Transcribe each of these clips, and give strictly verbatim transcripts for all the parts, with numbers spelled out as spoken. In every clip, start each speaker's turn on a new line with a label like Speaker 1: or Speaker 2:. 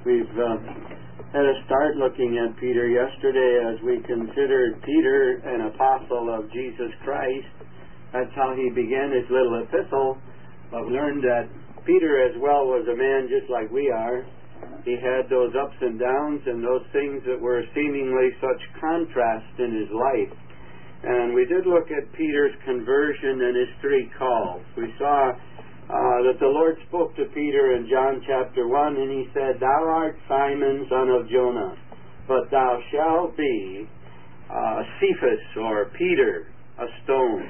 Speaker 1: We've uh, had a start looking at Peter yesterday as we considered Peter an apostle of Jesus Christ. That's how he began his little epistle. But we learned that Peter as well was a man just like we are. He had those ups and downs and those things that were seemingly such contrast in his life. And we did look at Peter's conversion and his three calls. We saw uh, that the Lord spoke to Peter in John chapter one, and he said, "Thou art Simon, son of Jonah, but thou shalt be uh, Cephas," or Peter, a stone.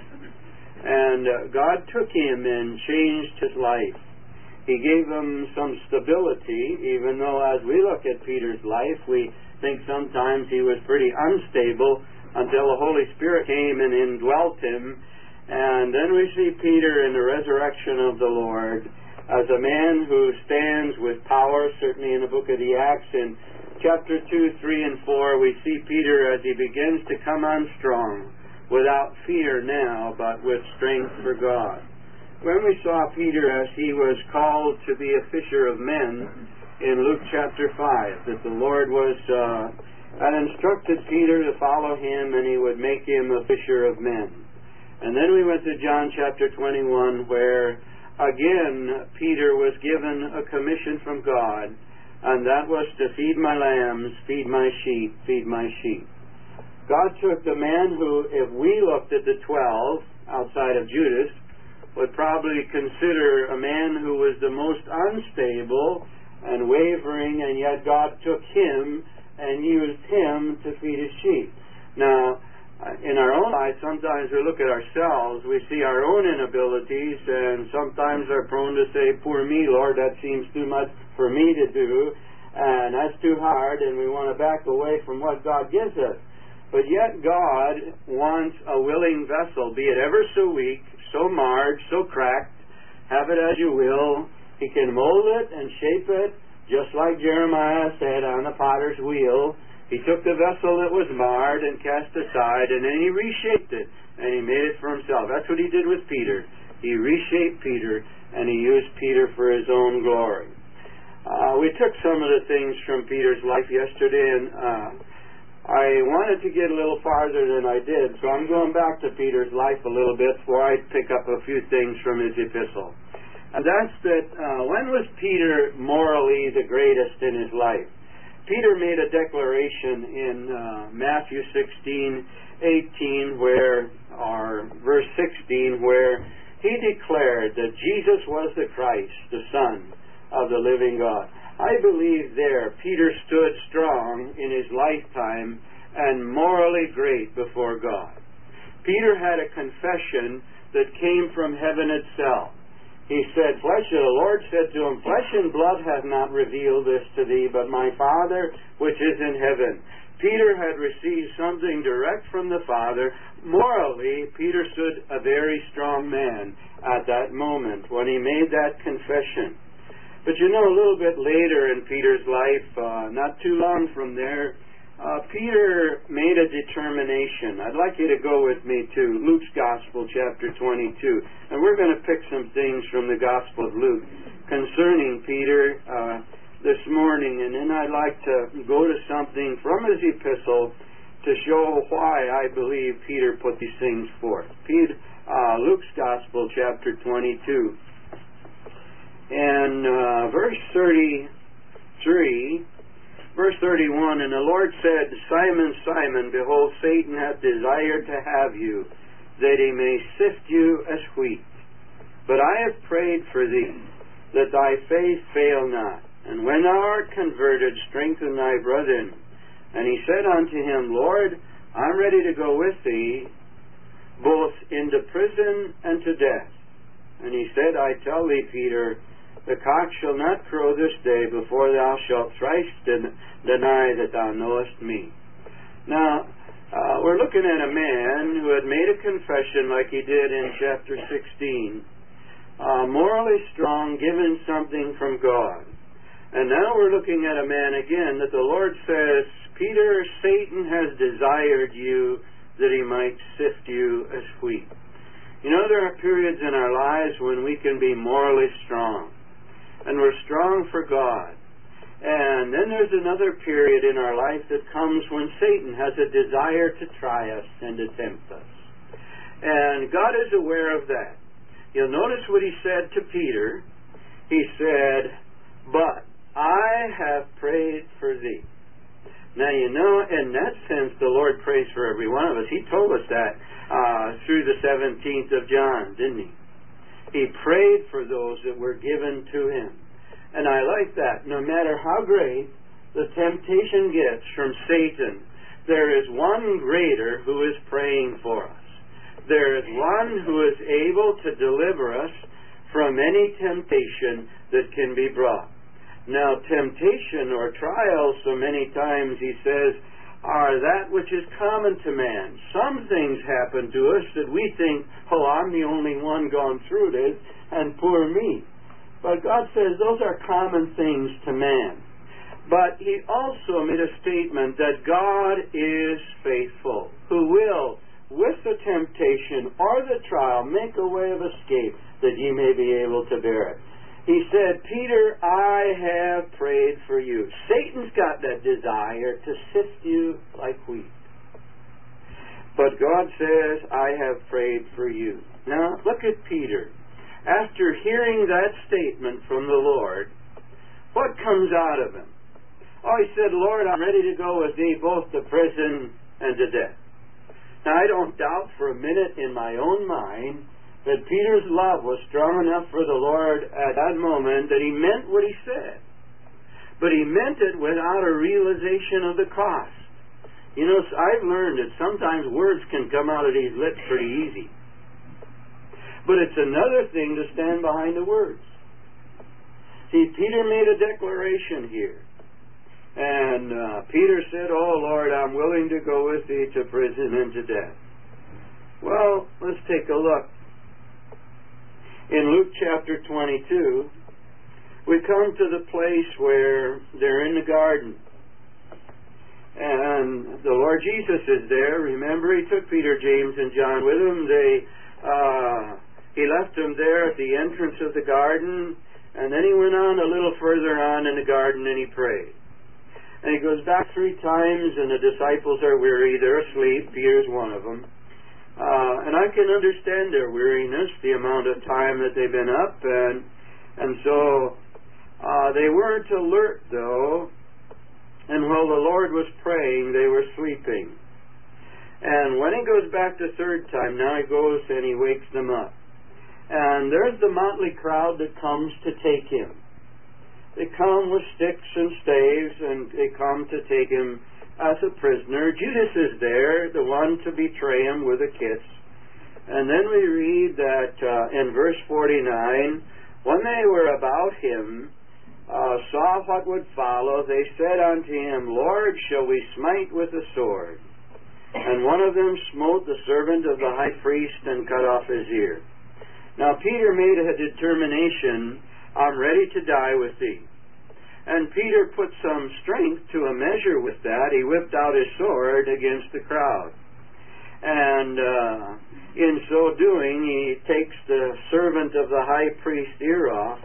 Speaker 1: And uh, God took him and changed his life. He gave him some stability, even though as we look at Peter's life, we think sometimes he was pretty unstable until the Holy Spirit came and indwelt him. And then we see Peter in the resurrection of the Lord as a man who stands with power, certainly in the book of the Acts. In chapter two, three, and four, we see Peter as he begins to come on strong, without fear now, but with strength for God. When we saw Peter as he was called to be a fisher of men in Luke chapter five, that the Lord was uh, had instructed Peter to follow him and he would make him a fisher of men. And then we went to John chapter twenty-one, where again Peter was given a commission from God, and that was to feed my lambs, feed my sheep, feed my sheep. God took the man who, if we looked at the twelve outside of Judas, would probably consider a man who was the most unstable and wavering, and yet God took him and used him to feed his sheep. Now, in our own life, sometimes we look at ourselves, we see our own inabilities, and sometimes are prone to say, "Poor me, Lord, that seems too much for me to do, and that's too hard," and we want to back away from what God gives us. But yet God wants a willing vessel, be it ever so weak, so marred, so cracked, have it as you will. He can mold it and shape it, just like Jeremiah said on the potter's wheel. He took the vessel that was marred and cast aside, and then he reshaped it, and he made it for himself. That's what he did with Peter. He reshaped Peter, and he used Peter for his own glory. Uh, we took some of the things from Peter's life yesterday, and uh, I wanted to get a little farther than I did, so I'm going back to Peter's life a little bit before I pick up a few things from his epistle. And that's that, uh, when was Peter morally the greatest in his life? Peter made a declaration in uh, Matthew sixteen, eighteen, where, or verse sixteen, where he declared that Jesus was the Christ, the Son of the living God. I believe there Peter stood strong in his lifetime and morally great before God. Peter had a confession that came from heaven itself. He said, flesh, the Lord said to him, "Flesh and blood hath not revealed this to thee, but my Father which is in heaven." Peter had received something direct from the Father. Morally, Peter stood a very strong man at that moment when he made that confession. But you know, a little bit later in Peter's life, uh, not too long from there, uh, Peter made a determination. I'd like you to go with me to Luke's Gospel, chapter twenty-two. And we're going to pick some things from the Gospel of Luke concerning Peter uh, this morning. And then I'd like to go to something from his epistle to show why I believe Peter put these things forth. Peter, uh, Luke's Gospel, chapter twenty-two. And uh, verse thirty-three, verse thirty-one, "And the Lord said, Simon, Simon, behold, Satan hath desired to have you, that he may sift you as wheat. But I have prayed for thee, that thy faith fail not. And when thou art converted, strengthen thy brethren. And he said unto him, Lord, I'm ready to go with thee, both into prison and to death. And he said, I tell thee, Peter, the cock shall not crow this day before thou shalt thrice den- deny that thou knowest me." Now, uh, we're looking at a man who had made a confession like he did in chapter sixteen, uh, morally strong, given something from God. And now we're looking at a man again that the Lord says, Peter, Satan has desired you that he might sift you as wheat. You know, there are periods in our lives when we can be morally strong. And we're strong for God. And then there's another period in our life that comes when Satan has a desire to try us and to tempt us. And God is aware of that. You'll notice what he said to Peter. He said, "But I have prayed for thee." Now, you know, in that sense, the Lord prays for every one of us. He told us that uh, through the seventeenth of John, didn't he? He prayed for those that were given to him. And I like that. No matter how great the temptation gets from Satan, there is one greater who is praying for us. There is one who is able to deliver us from any temptation that can be brought. Now, temptation or trials, so many times he says, are that which is common to man. Some things happen to us that we think, oh, I'm the only one gone through this, and poor me. But God says those are common things to man. But he also made a statement that God is faithful, who will, with the temptation or the trial, make a way of escape that ye may be able to bear it. He said, "Peter, I have prayed for you." Satan's got that desire to sift you like wheat. But God says, "I have prayed for you." Now, look at Peter. After hearing that statement from the Lord, what comes out of him? Oh, he said, "Lord, I'm ready to go with thee both to prison and to death." Now, I don't doubt for a minute in my own mind that Peter's love was strong enough for the Lord at that moment that he meant what he said. But he meant it without a realization of the cost. You know, I've learned that sometimes words can come out of these lips pretty easy. But it's another thing to stand behind the words. See, Peter made a declaration here. And uh, Peter said, "Oh, Lord, I'm willing to go with thee to prison and to death." Well, let's take a look. In Luke chapter twenty-two, we come to the place where they're in the garden. And the Lord Jesus is there. Remember, he took Peter, James, and John with him. They, uh, he left them there at the entrance of the garden, and then he went on a little further on in the garden and he prayed. And he goes back three times, and the disciples are weary. They're asleep. Peter's one of them. Uh, and I can understand their weariness, the amount of time that they've been up, and and so uh, they weren't alert, though. And while the Lord was praying, they were sleeping. And when he goes back the third time, now he goes and he wakes them up. And there's the motley crowd that comes to take him. They come with sticks and staves, and they come to take him as a prisoner. Judas is there, the one to betray him with a kiss. And then we read that uh, in verse forty-nine, when they were about him, uh, saw what would follow, they said unto him, "Lord, shall we smite with the sword?" And one of them smote the servant of the high priest and cut off his ear. Now Peter made a determination, "I'm ready to die with thee." And Peter put some strength to a measure with that. He whipped out his sword against the crowd. And uh, in so doing, he takes the servant of the high priest's ear off.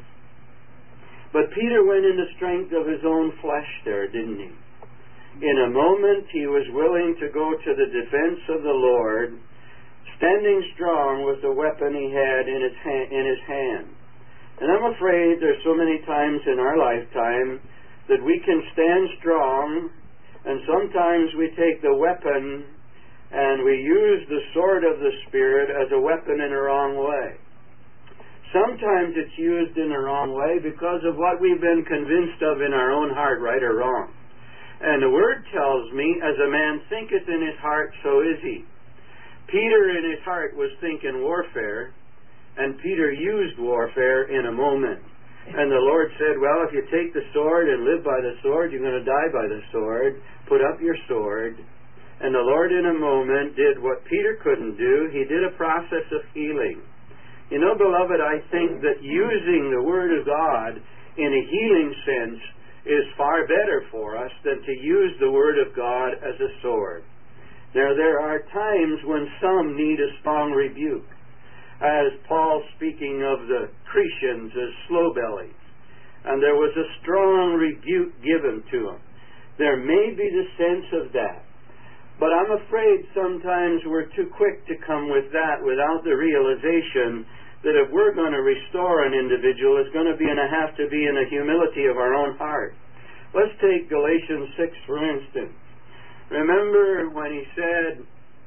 Speaker 1: But Peter went in the strength of his own flesh there, didn't he? In a moment, he was willing to go to the defense of the Lord, standing strong with the weapon he had in his, ha- in his hand. And I'm afraid there's so many times in our lifetime that we can stand strong, and sometimes we take the weapon and we use the sword of the Spirit as a weapon in a wrong way. Sometimes it's used in a wrong way because of what we've been convinced of in our own heart, right or wrong. And the Word tells me, "As a man thinketh in his heart, so is he." Peter in his heart was thinking warfare, and Peter used warfare in a moment. And the Lord said, "Well, if you take the sword and live by the sword, you're going to die by the sword. Put up your sword." And the Lord in a moment did what Peter couldn't do. He did a process of healing. You know, beloved, I think that using the Word of God in a healing sense is far better for us than to use the Word of God as a sword. Now, there are times when some need a strong rebuke, as Paul speaking of the Cretians as slow bellies. And there was a strong rebuke given to him. There may be the sense of that. But I'm afraid sometimes we're too quick to come with that without the realization that if we're going to restore an individual, it's going to be and have to be in the humility of our own heart. Let's take Galatians six, for instance. Remember when he said,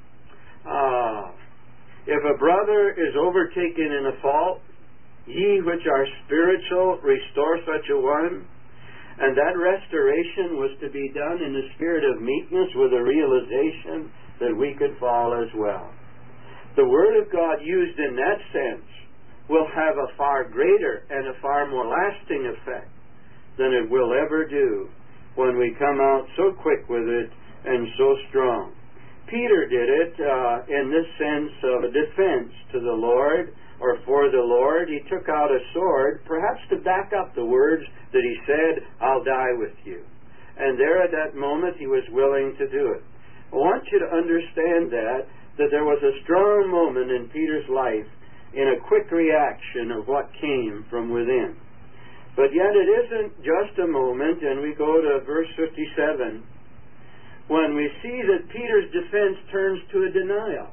Speaker 1: uh, if a brother is overtaken in a fault, ye which are spiritual, restore such a one. And that restoration was to be done in the spirit of meekness with a realization that we could fall as well. The Word of God used in that sense will have a far greater and a far more lasting effect than it will ever do when we come out so quick with it and so strong. Peter did it uh, in this sense of a defense to the Lord or for the Lord. He took out a sword, perhaps to back up the words that he said, I'll die with you. And there at that moment he was willing to do it. I want you to understand that, that there was a strong moment in Peter's life in a quick reaction of what came from within. But yet it isn't just a moment, and we go to verse fifty-seven, when we see that Peter's defense turns to a denial.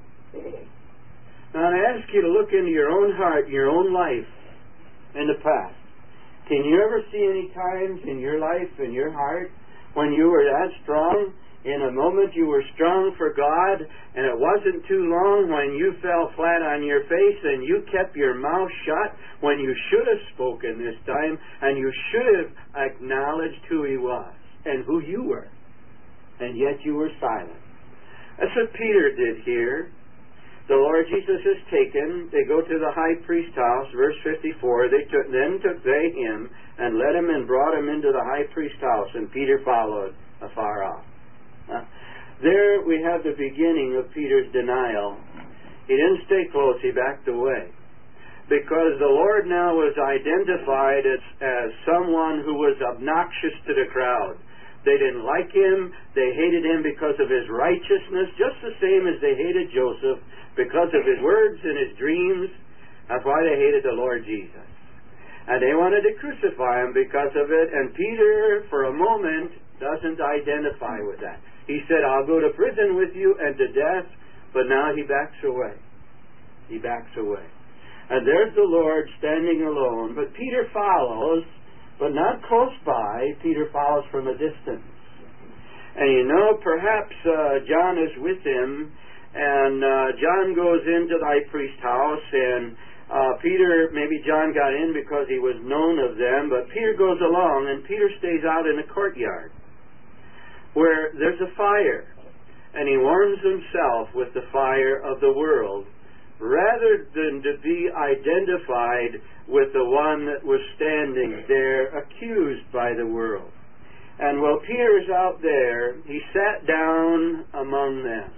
Speaker 1: Now I ask you to look into your own heart, your own life in the past. Can you ever see any times in your life, in your heart, when you were that strong? In a moment you were strong for God, and it wasn't too long when you fell flat on your face and you kept your mouth shut when you should have spoken this time, and you should have acknowledged who He was and who you were. And yet you were silent. That's what Peter did here. The Lord Jesus is taken. They go to the high priest's house, verse fifty-four. They took, then took they him and led him and brought him into the high priest's house, and Peter followed afar off. Uh, there we have the beginning of Peter's denial. He didn't stay close. He backed away. Because the Lord now was identified as, as someone who was obnoxious to the crowd. They didn't like him. They hated him because of his righteousness, just the same as they hated Joseph because of his words and his dreams. That's why they hated the Lord Jesus. And they wanted to crucify him because of it. And Peter, for a moment, doesn't identify with that. He said, I'll go to prison with you and to death. But now he backs away. He backs away. And there's the Lord standing alone. But Peter follows, but not close by. Peter follows from a distance. And you know, perhaps uh, John is with him, and uh, John goes into the high priest's house, and uh, Peter, maybe John got in because he was known of them, but Peter goes along, and Peter stays out in the courtyard where there's a fire, and he warms himself with the fire of the world, rather than to be identified with the one that was standing there accused by the world. And while Peter is out there, he sat down among them.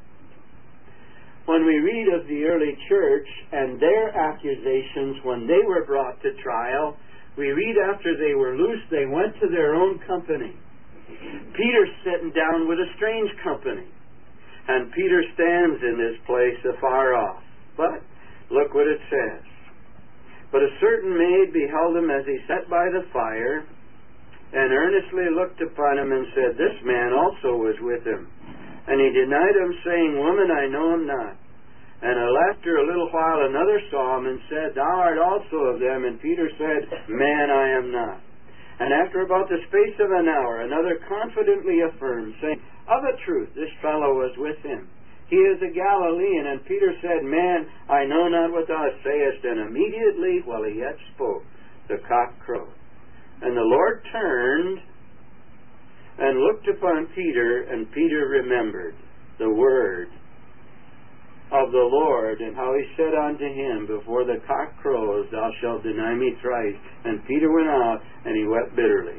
Speaker 1: When we read of the early church and their accusations when they were brought to trial, we read after they were loosed, they went to their own company. Peter's sitting down with a strange company. And Peter stands in this place afar off. But look what it says. But a certain maid beheld him as he sat by the fire, and earnestly looked upon him, and said, This man also was with him. And he denied him, saying, Woman, I know him not. And after a little while another saw him, and said, Thou art also of them. And Peter said, Man, I am not. And after about the space of an hour, another confidently affirmed, saying, Of a truth, this fellow was with him. He is a Galilean. And Peter said, Man, I know not what thou sayest. And immediately, while he yet spoke, the cock crowed. And the Lord turned and looked upon Peter, and Peter remembered the word of the Lord, and how he said unto him, Before the cock crows, thou shalt deny me thrice. And Peter went out, and he wept bitterly.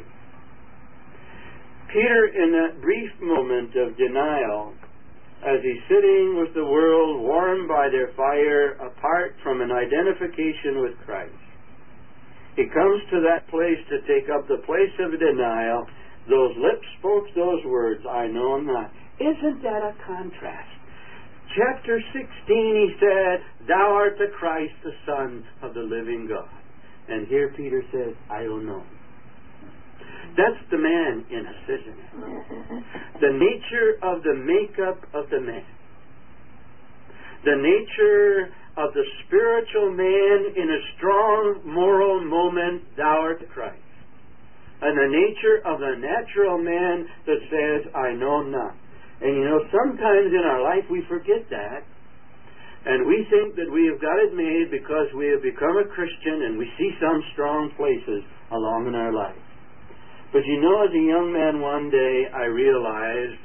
Speaker 1: Peter, in that brief moment of denial, as he's sitting with the world warmed by their fire, apart from an identification with Christ, he comes to that place to take up the place of denial. Those lips spoke those words, I know him not. Isn't that a contrast? Chapter sixteen, he said, Thou art the Christ, the Son of the living God. And here Peter says, I don't know. That's the man in us, isn't it? The nature of the makeup of the man. The nature of the spiritual man in a strong moral moment, thou art Christ. And the nature of the natural man that says, I know not. And you know, sometimes in our life we forget that. And we think that we have got it made because we have become a Christian and we see some strong places along in our life. But you know, as a young man one day, I realized,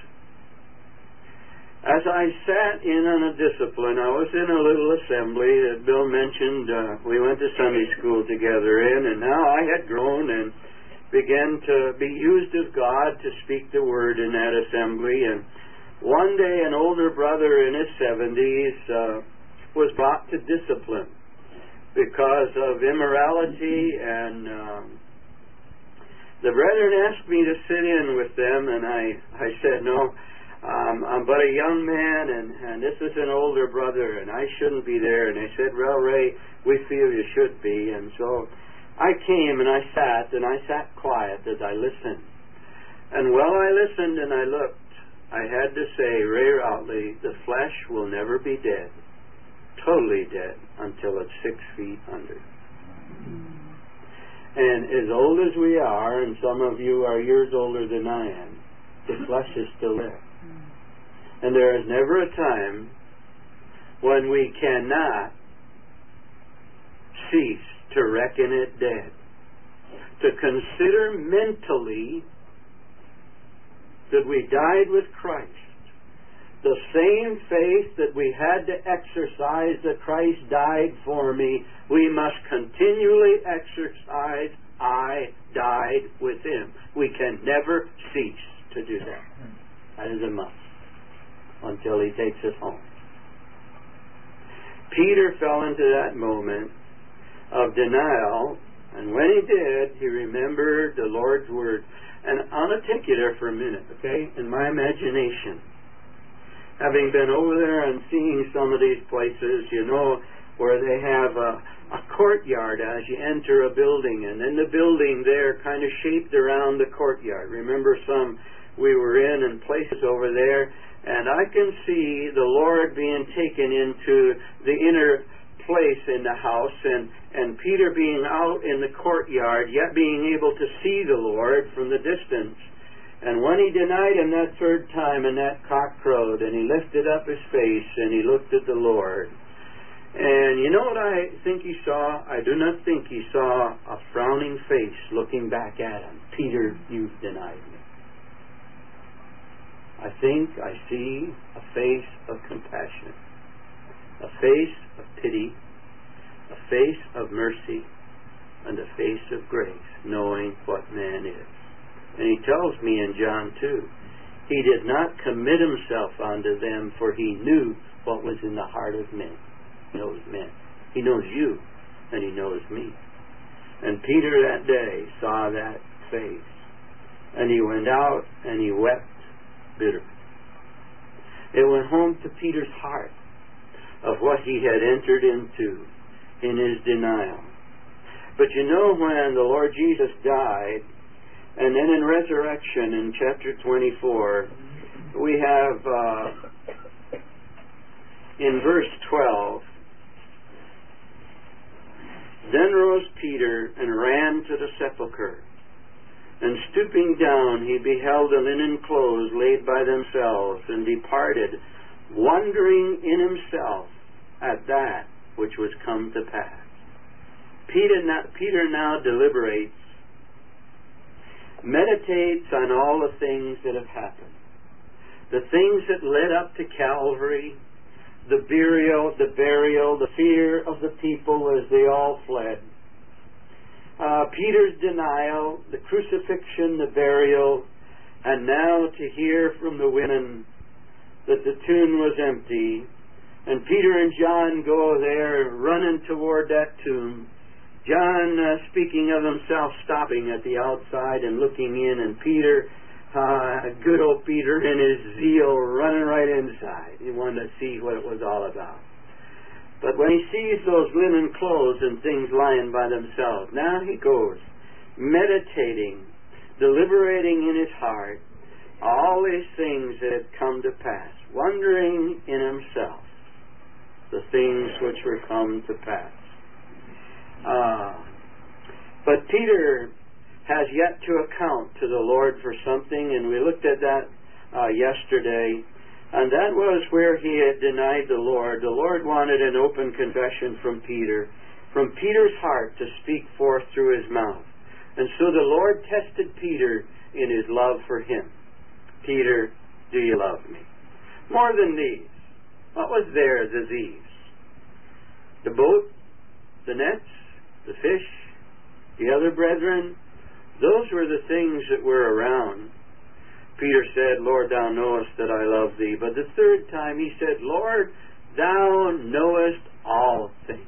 Speaker 1: as I sat in on a discipline, I was in a little assembly that Bill mentioned, uh, we went to Sunday school together in, and now I had grown and began to be used of God to speak the word in that assembly. And one day an older brother in his seventies uh, was brought to discipline because of immorality, and um, the brethren asked me to sit in with them, and I, I said, no, um, I'm but a young man, and, and this is an older brother, and I shouldn't be there. And they said, well, Ray, we feel you should be. And so I came and I sat, and I sat quiet as I listened. And while I listened and I looked, I had to say, Ray Routley, the flesh will never be dead, totally dead, until it's six feet under. And as old as we are, and some of you are years older than I am, the flesh is still there. And there is never a time when we cannot cease to reckon it dead, to consider mentally that we died with Christ. The same faith that we had to exercise that Christ died for me, we must continually exercise, I died with Him. We can never cease to do that. That is a must until He takes us home. Peter fell into that moment of denial, and when he did, he remembered the Lord's word. And I'm going to take you there for a minute, okay? In my imagination, having been over there and seeing some of these places, you know, where they have a, a courtyard as you enter a building, and then the building there kind of shaped around the courtyard. Remember some we were in and places over there, and I can see the Lord being taken into the inner place in the house, and, and Peter being out in the courtyard, yet being able to see the Lord from the distance. And when he denied Him that third time, and that cock crowed, and he lifted up his face, and he looked at the Lord. And you know what I think he saw? I do not think he saw a frowning face looking back at him. Peter, you've denied me. I think I see a face of compassion, a face of pity, a face of mercy, and a face of grace, knowing what man is. And he tells me in John two, he did not commit himself unto them, for he knew what was in the heart of men. He knows men. He knows you, and he knows me. And Peter that day saw that face, and he went out and he wept bitterly. It went home to Peter's heart of what he had entered into in his denial. But you know, when the Lord Jesus died, and then in resurrection in chapter twenty-four, we have uh, in verse twelve, then rose Peter and ran to the sepulchre, and stooping down he beheld the linen clothes laid by themselves, and departed, wondering in himself at that which was come to pass. Peter now, Peter now deliberates, meditates on all the things that have happened, the things that led up to Calvary, the burial, the burial, the fear of the people as they all fled, uh, Peter's denial, the crucifixion, the burial, and now to hear from the women that the tomb was empty. And Peter and John go there running toward that tomb. John uh, speaking of himself, stopping at the outside and looking in, and Peter, uh, good old Peter in his zeal, running right inside. He wanted to see what it was all about. But when he sees those linen clothes and things lying by themselves, now he goes meditating. deliberating in his heart all these things that had come to pass, wondering in himself the things which were come to pass. Uh, but Peter has yet to account to the Lord for something, and we looked at that uh, yesterday, and that was where he had denied the Lord. The Lord wanted an open confession from Peter, from Peter's heart to speak forth through his mouth. And so the Lord tested Peter in his love for him. Peter, do you love me? More than these. What was theirs as these? The boat, the nets, the fish, the other brethren, those were the things that were around. Peter said, Lord, thou knowest that I love thee. But the third time he said, Lord, thou knowest all things.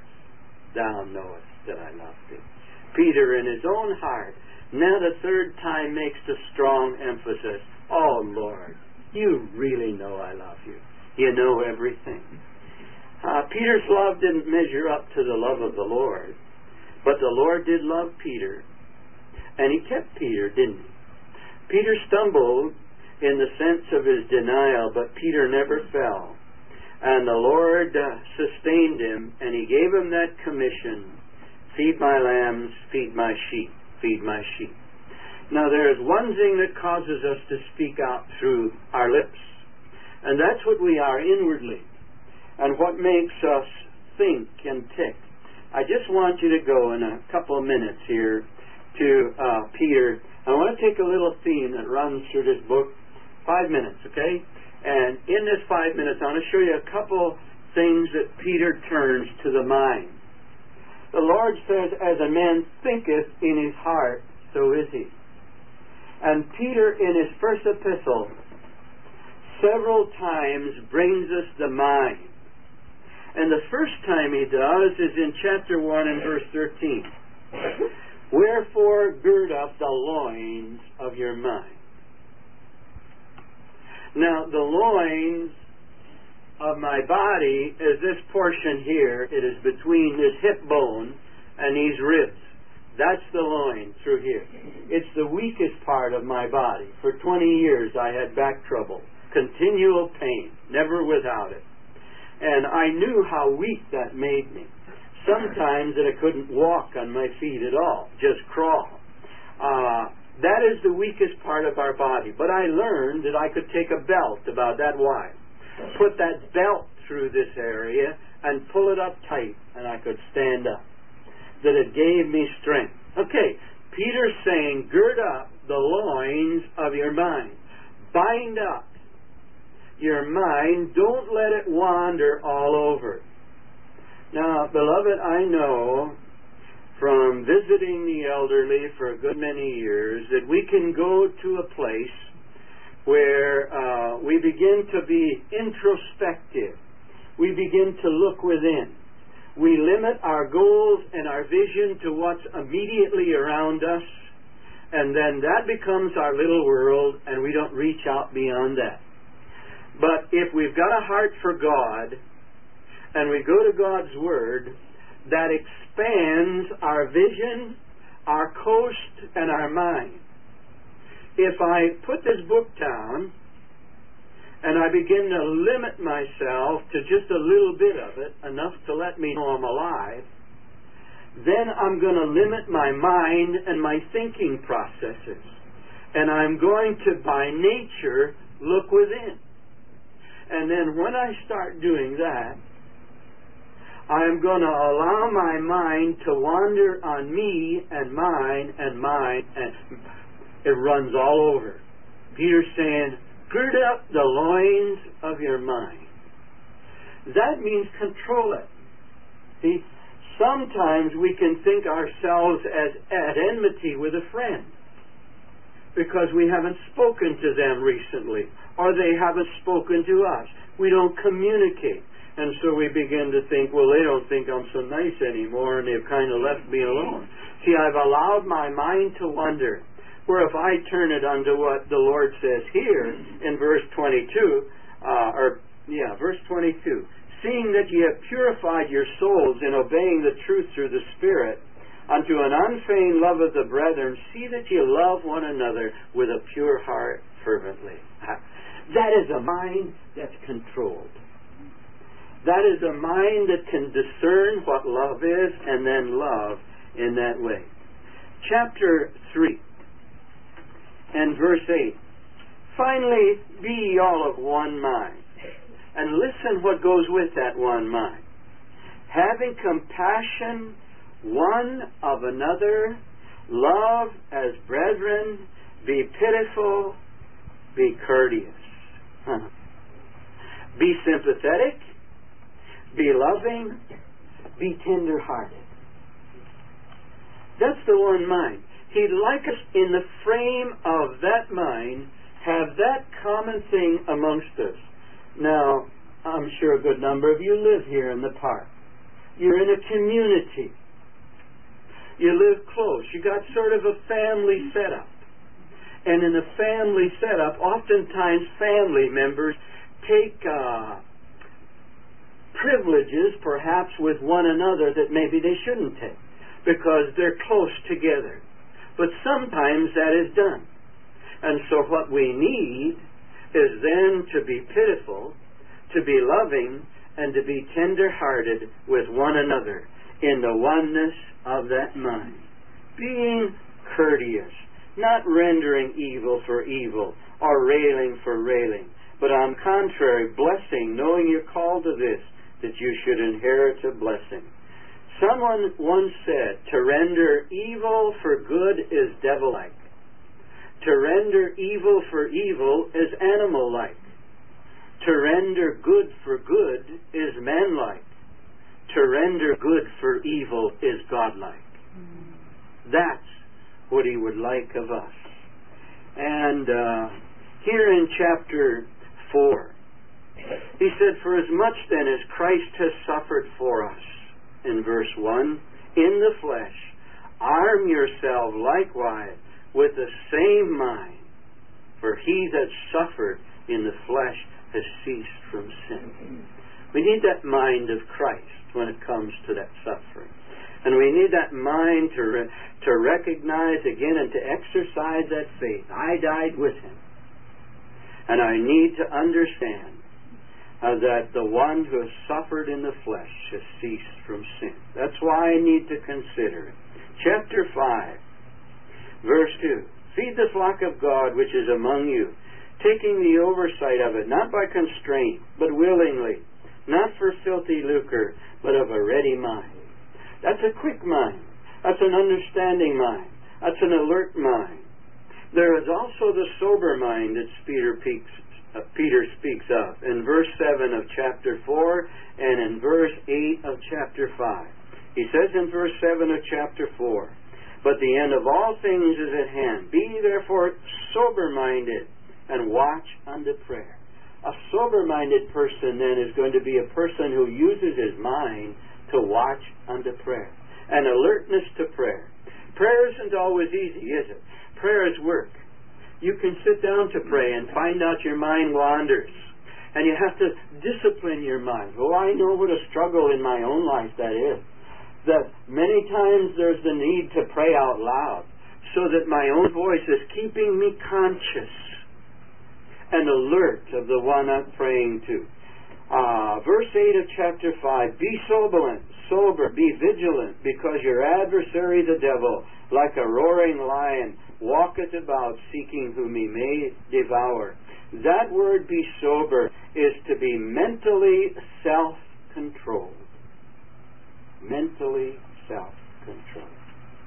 Speaker 1: Thou knowest that I love thee. Peter, in his own heart, now the third time makes the strong emphasis, oh, Lord, you really know I love you. You know everything. Uh, Peter's love didn't measure up to the love of the Lord, but the Lord did love Peter, and he kept Peter, didn't he? Peter stumbled in the sense of his denial, but Peter never fell. And the Lord uh, sustained him, and he gave him that commission, feed my lambs, feed my sheep, feed my sheep. Now there is one thing that causes us to speak out through our lips, and that's what we are inwardly, and what makes us think and tick. I just want you to go in a couple of minutes here to uh, Peter. I want to take a little theme that runs through this book, five minutes, okay? And in this five minutes, I want to show you a couple things that Peter turns to the mind. The Lord says, as a man thinketh in his heart, so is he. And Peter, in his first epistle, several times brings us the mind. And the first time he does is in chapter one and verse thirteen. Wherefore gird up the loins of your mind. Now, the loins of my body is this portion here. It is between this hip bone and these ribs. That's the loin through here. It's the weakest part of my body. For twenty years I had back trouble, continual pain, never without it. And I knew how weak that made me. Sometimes that I couldn't walk on my feet at all, just crawl. Uh, that is the weakest part of our body. But I learned that I could take a belt about that wide, put that belt through this area, and pull it up tight, and I could stand up. That it gave me strength. Okay, Peter's saying, gird up the loins of your mind. Bind up your mind. Don't let it wander all over. Now, beloved, I know from visiting the elderly for a good many years that we can go to a place where uh, we begin to be introspective. We begin to look within. We limit our goals and our vision to what's immediately around us, and then that becomes our little world, and we don't reach out beyond that. But if we've got a heart for God, and we go to God's Word, that expands our vision, our coast, and our mind. If I put this book down, and I begin to limit myself to just a little bit of it, enough to let me know I'm alive, then I'm going to limit my mind and my thinking processes. And I'm going to, by nature, look within. And then when I start doing that, I'm going to allow my mind to wander on me and mine and mine, and it runs all over. Peter's saying, gird up the loins of your mind. That means control it. See, sometimes we can think ourselves as at enmity with a friend because we haven't spoken to them recently, or they haven't spoken to us. We don't communicate. And so we begin to think, well, they don't think I'm so nice anymore, and they've kind of left me alone. See, I've allowed my mind to wander. Where if I turn it unto what the Lord says here in verse twenty-two, uh, or, yeah, verse twenty-two, seeing that ye have purified your souls in obeying the truth through the Spirit, unto an unfeigned love of the brethren, see that ye love one another with a pure heart fervently. That is a mind that's controlled. That is a mind that can discern what love is and then love in that way. Chapter three and verse eight. Finally, be ye all of one mind. And listen what goes with that one mind. Having compassion one of another, love as brethren, be pitiful, be courteous. Huh. Be sympathetic, be loving, be tender-hearted. That's the one mind. He'd like us in the frame of that mind have that common thing amongst us. Now, I'm sure a good number of you live here in the park. You're in a community. You live close. You got sort of a family setup. And in a family setup, oftentimes family members take uh, privileges, perhaps, with one another that maybe they shouldn't take, because they're close together. But sometimes that is done. And so what we need is then to be pitiful, to be loving, and to be tender-hearted with one another in the oneness of that mind. Being courteous, not rendering evil for evil or railing for railing, but on contrary, blessing, knowing you're called to this, that you should inherit a blessing. Someone once said, to render evil for good is devil-like. To render evil for evil is animal-like. To render good for good is man-like. To render good for evil is God-like. Mm. That's what He would like of us. And uh, here in chapter four, He said, for as much then as Christ has suffered for us, in verse one, in the flesh, arm yourself likewise with the same mind, for he that suffered in the flesh has ceased from sin. We need that mind of Christ when it comes to that suffering. And we need that mind to, re- to recognize again and to exercise that faith. I died with Him. And I need to understand uh, that the one who has suffered in the flesh has ceased from sin. That's why I need to consider it. Chapter five, verse two. Feed the flock of God which is among you, taking the oversight of it, not by constraint, but willingly, not for filthy lucre, but of a ready mind. That's a quick mind. That's an understanding mind. That's an alert mind. There is also the sober mind that Peter speaks, uh, Peter speaks of in verse seven of chapter four and in verse eight of chapter five. He says in verse seven of chapter four, but the end of all things is at hand. Be therefore sober-minded and watch unto prayer. A sober-minded person then is going to be a person who uses his mind to watch unto prayer. An alertness to prayer. Prayer isn't always easy, is it? Prayer is work. You can sit down to pray and find out your mind wanders. And you have to discipline your mind. Oh, I know what a struggle in my own life that is. That many times there's the need to pray out loud so that my own voice is keeping me conscious and alert of the one I'm praying to. Uh, verse eight of chapter five, be sober, sober, be vigilant, because your adversary the devil, like a roaring lion, walketh about seeking whom he may devour. That word be sober is to be mentally self-controlled. Mentally self-controlled.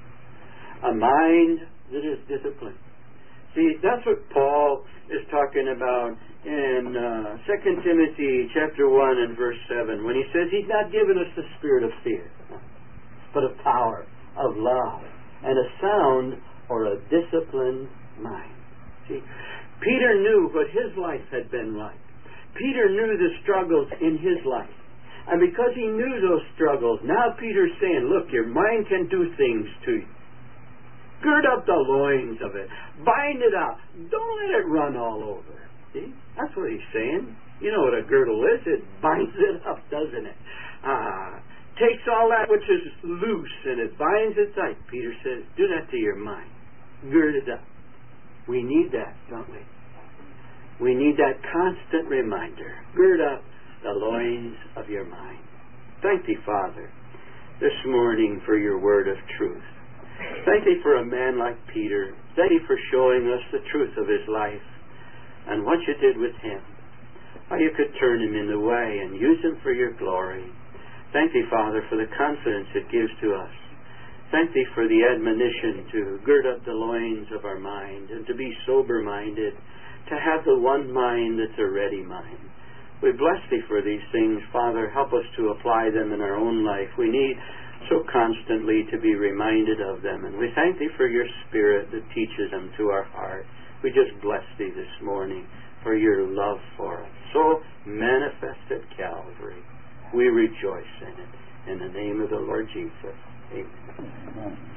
Speaker 1: A mind that is disciplined. See, that's what Paul is talking about in uh, Second Timothy chapter one and verse seven, when he says He's not given us the spirit of fear, but of power, of love, and a sound or a disciplined mind. See, Peter knew what his life had been like. Peter knew the struggles in his life. And because he knew those struggles, now Peter's saying, look, your mind can do things to you. Gird up the loins of it. Bind it up. Don't let it run all over. See? That's what he's saying. You know what a girdle is. It binds it up, doesn't it? Uh, takes all that which is loose and it binds it tight. Peter says, do that to your mind. Gird it up. We need that, don't we? We need that constant reminder. Gird up the loins of your mind. Thank thee, Father, this morning for your word of truth. Thank thee for a man like Peter. Thank thee for showing us the truth of his life and what you did with him. How you could turn him in the way and use him for your glory. Thank thee, Father, for the confidence it gives to us. Thank thee for the admonition to gird up the loins of our mind and to be sober-minded, to have the one mind that's a ready mind. We bless thee for these things, Father. Help us to apply them in our own life. We need so constantly to be reminded of them. And we thank thee for your Spirit that teaches them to our heart. We just bless thee this morning for your love for us. So manifest at Calvary. We rejoice in it. In the name of the Lord Jesus. Amen.